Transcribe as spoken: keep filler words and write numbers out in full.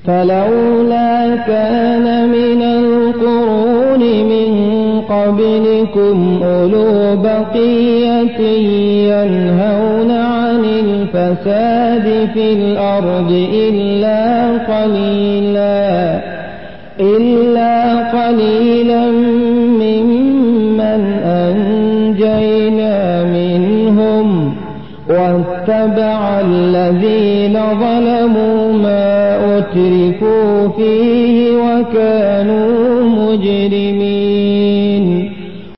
فلولا كان من القرون من قبلكم أولو بقية ينهون عن الفساد في الأرض إلا قليلا إلا قليلا ممن أنجينا منهم واتبع الذين ظلموا ما أترفوا فيه وكانوا مجرمين.